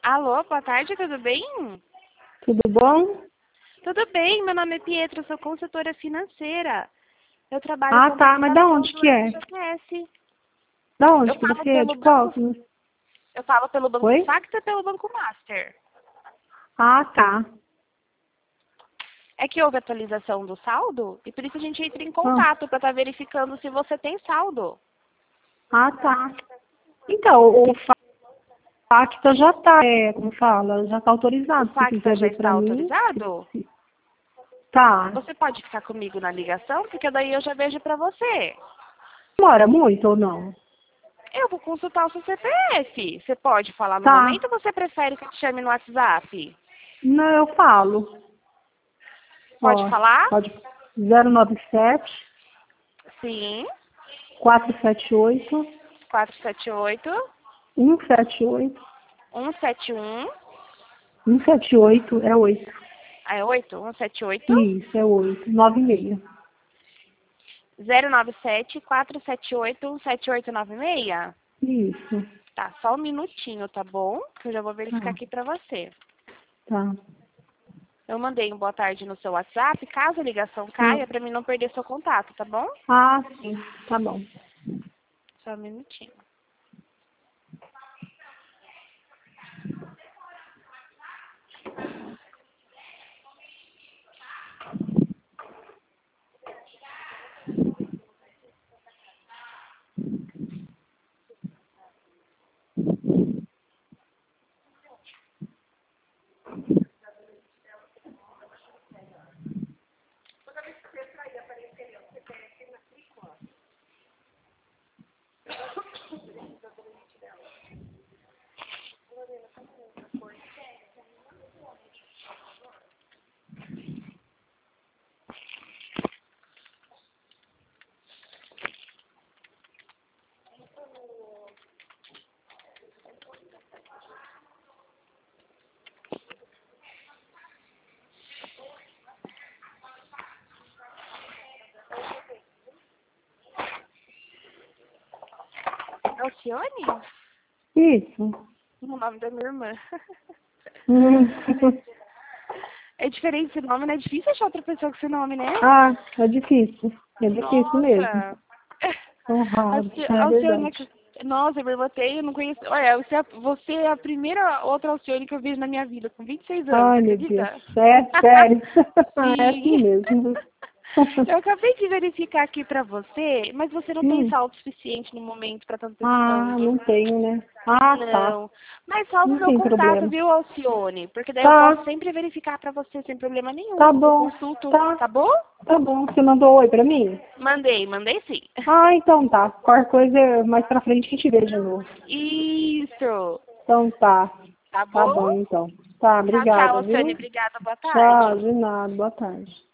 Alô, boa tarde, tudo bem? Tudo bom? Tudo bem, meu nome é Pietra, sou consultora financeira. Eu trabalho com Tá, mas da medicação onde do que é? FGTS. Da Eu onde que falo você é? pelo De qual? banco, eu falo pelo Banco Oi? Facta e pelo Banco Master. Tá. É que houve atualização do saldo e por isso a gente entra em Ah, contato para estar verificando se você tem saldo. tá. Então, o Facta já tá, como fala, já tá O autorizado. Se Facta quiser já ver está pra mim, autorizado? tá. Você pode ficar comigo na ligação, porque daí eu já vejo para você. Demora muito ou não? Eu vou consultar o seu CPF. Você pode falar no Tá. momento ou você prefere que eu te chame no WhatsApp? Não, eu falo. Pode Ó, falar? pode. 097 Sim. 478 478 178 171. 178 é 8. Ah, é 8? 178 Isso, é 8. 96. 097 478 17896. Isso. Tá, só um minutinho, tá bom? Que eu já vou verificar Tá. aqui pra você. Tá. Eu mandei um boa tarde no seu WhatsApp. Caso a ligação Ah, caia, pra mim não perder seu contato, tá bom? sim. Tá bom. Só um minutinho. Alcione? Isso. O nome da minha irmã. Hum. É diferente esse nome, né? É difícil achar outra pessoa com esse nome, né? É difícil. É difícil mesmo. Nossa! São raros, é Alcione, verdade. nossa, eu perguntei, eu não conheço. Olha, você é a primeira outra Alcione que eu vejo na minha vida, com 26 anos, Ai, meu Deus. acredita? É sério. É assim Sim. mesmo. Eu acabei de verificar aqui pra você, mas você não tem Hum. saldo suficiente no momento pra estar antecipando. Não tenho, né? Tá. Não. Mas salva o Não meu tem contato, problema. viu, Alcione? Porque daí eu posso Tá. sempre verificar pra você sem problema nenhum. Tá Eu bom. consulto, Tá. tá bom? Tá bom. Você mandou oi pra mim? Mandei sim. Então tá. Qualquer coisa, mais pra frente a gente vê de novo. Isso. Então tá. Tá Tá bom? bom, então. Tá, Tchau, obrigada, Alcione. viu? Obrigada. Boa Tchau, tarde. de nada. Boa tarde.